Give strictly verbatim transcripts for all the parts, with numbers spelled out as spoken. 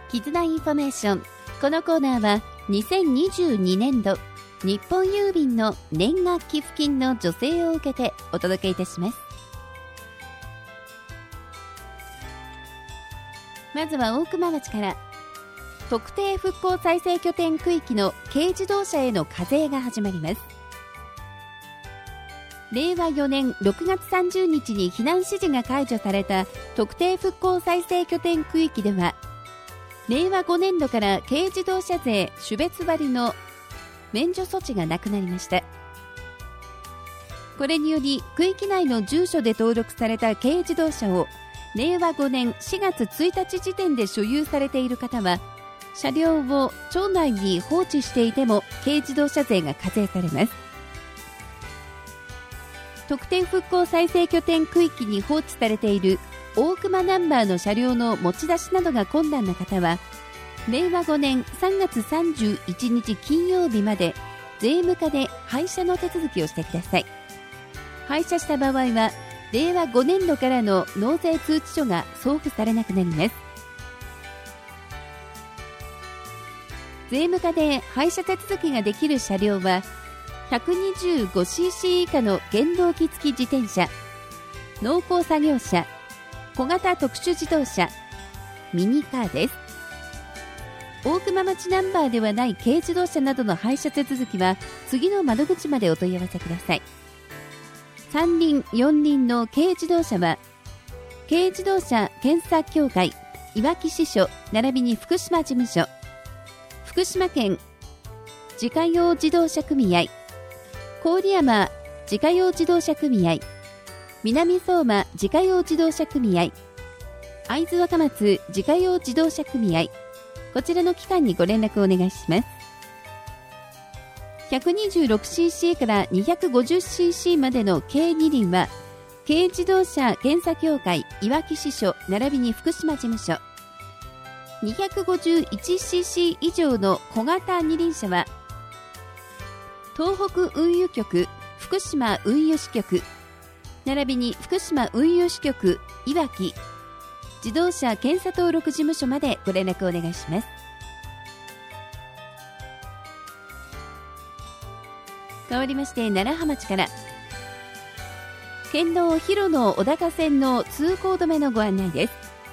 絆インフォメーション。このコーナーはにせんにじゅうにねんど日本郵便の年賀寄付金の助成を受けてお届けいたします。まずは大熊町から。特定復興再生拠点区域の軽自動車への課税が始まります。れいわよねんろくがつさんじゅうにちに避難指示が解除された特定復興再生拠点区域では、れいわごねんどから軽自動車税種別割の免除措置がなくなりました。これにより区域内の住所で登録された軽自動車をれいわごねんしがつついたち時点で所有されている方は、車両を町内に放置していても軽自動車税が課税されます。特定復興再生拠点区域に放置されている大熊ナンバーの車両の持ち出しなどが困難な方は、れいわごねんさんがつさんじゅういちにち金曜日まで税務課で廃車の手続きをしてください。廃車した場合はれいわごねんどからの納税通知書が送付されなくなります。税務課で廃車手続きができる車両は ひゃくにじゅうごシーシー 以下の原動機付き自転車、農耕作業車、小型特殊自動車、ミニカーです。大熊町ナンバーではない軽自動車などの廃車手続きは次の窓口までお問い合わせください。三輪四輪の軽自動車は軽自動車検査協会いわき支所並びに福島事務所、福島県自家用自動車組合、郡山自家用自動車組合、南相馬自家用自動車組合、会津若松自家用自動車組合、こちらの機関にご連絡をお願いします。 ひゃくにじゅうろくシーシー から にひゃくごじゅうシーシー までの軽二輪は軽自動車検査協会いわき支所並びに福島事務所、にひゃくごじゅういちシーシー 以上の小型二輪車は東北運輸局福島運輸支局並びに福島運輸支局いわき自動車検査登録事務所までご連絡をお願いします。変わりまして楢葉町から。県道広野小高線の通行止めのご案内です。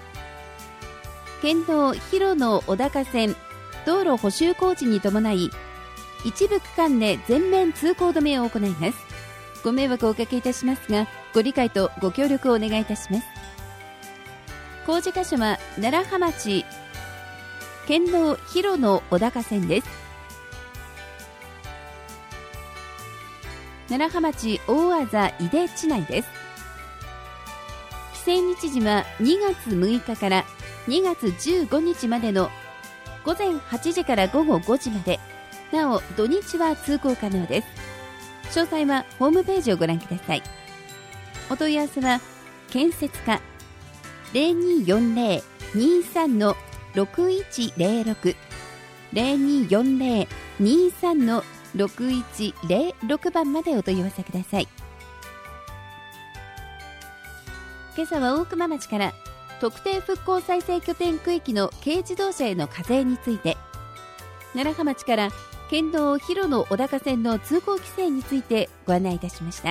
県道広野小高線道路補修工事に伴い一部区間で全面通行止めを行います。ご迷惑をおかけいたしますがご理解とご協力をお願いいたします。工事箇所は楢葉町県道広野小高線です。楢葉町大あざ井出地内です。規制日時はにがつむいかからにがつじゅうごにちまでのごぜんはちじからごごごじまで、なお土日は通行可能です。詳細はホームページをご覧ください。お問い合わせは建設課 ゼロにーよんゼロ にーさん ろくいちゼロろく ゼロにーよんゼロ にーさん ろくいちゼロろくばんまでお問い合わせください。今朝は大熊町から特定復興再生拠点区域の軽自動車への課税について、楢葉町から県道広野小高線の通行規制についてご案内いたしました。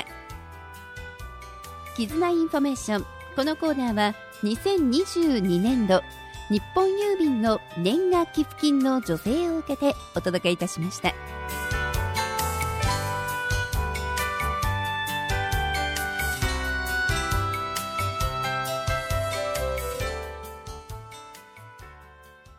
絆インフォメーション。このコーナーはにせんにじゅうにねんど日本郵便の年賀寄付金の助成を受けてお届けいたしました。